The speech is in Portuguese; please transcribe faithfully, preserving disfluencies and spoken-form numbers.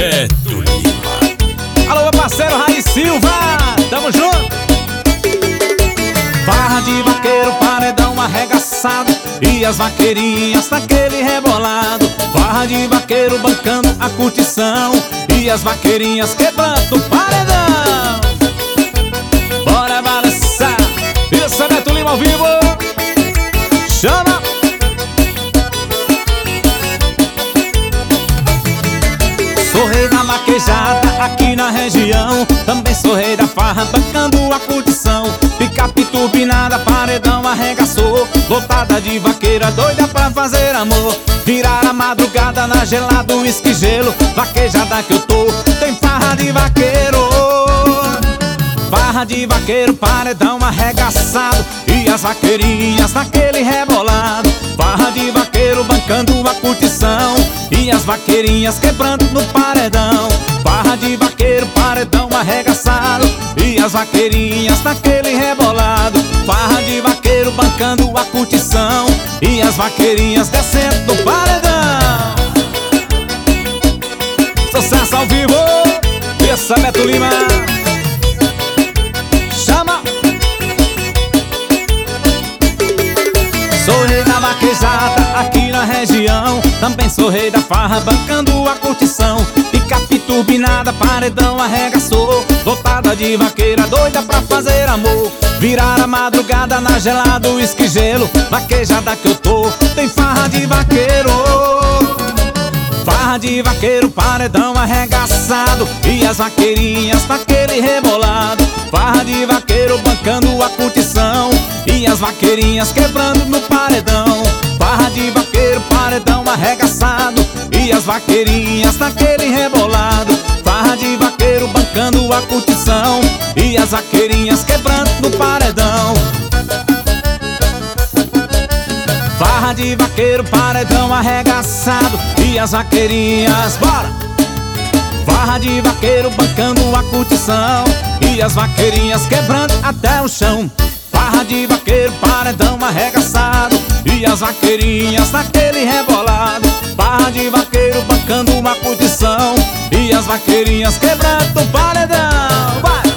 Beto Lima. Alô, meu parceiro Raiz Silva, tamo junto. Farra de vaqueiro, paredão arregaçado e as vaqueirinhas naquele rebolado. Farra de vaqueiro bancando a curtição e as vaqueirinhas quebrando o paredão. Bora balançar, isso é Beto Lima ao vivo. Chama! Sou rei da vaquejada aqui na região, também sou rei da farra bancando a curtição. Picape turbinada, paredão arregaçou, lotada de vaqueira doida pra fazer amor. Virar a madrugada na gelada, uísque gelo, vaquejada que eu tô, tem farra de vaqueiro. Farra de vaqueiro, paredão arregaçado e as vaqueirinhas naquele rebolado. Farra de vaqueiro bancando a curtição e as vaqueirinhas quebrando no paredão. Farra de vaqueiro, paredão arregaçado e as vaqueirinhas naquele rebolado. Farra de vaqueiro bancando a curtição e as vaqueirinhas descendo no paredão. Sucesso ao vivo, esse é Beto Lima. Sou rei da vaquejada aqui na região, também sou rei da farra bancando a curtição. Picape turbinada, paredão arregaçou, lotada de vaqueira doida pra fazer amor. Virar a madrugada na gelada, uísque gelo, vaquejada que eu tô, tem farra de vaqueiro. Farra de vaqueiro, paredão arregaçado e as vaqueirinhas naquele rebolado. Farra de vaqueiro bancando a curtição e as vaqueirinhas quebrando no paredão. Farra de vaqueiro, paredão arregaçado e as vaqueirinhas naquele rebolado. Farra de vaqueiro bancando a curtição e as vaqueirinhas quebrando no paredão. Farra de vaqueiro, paredão arregaçado e as vaqueirinhas, bora! Farra de vaqueiro bancando a curtição e as vaqueirinhas quebrando até o chão. Farra de vaqueiro, paredão arregaçado e as vaqueirinhas naquele rebolado. Farra de vaqueiro bancando uma curtição e as vaqueirinhas quebrando o paredão. Vai!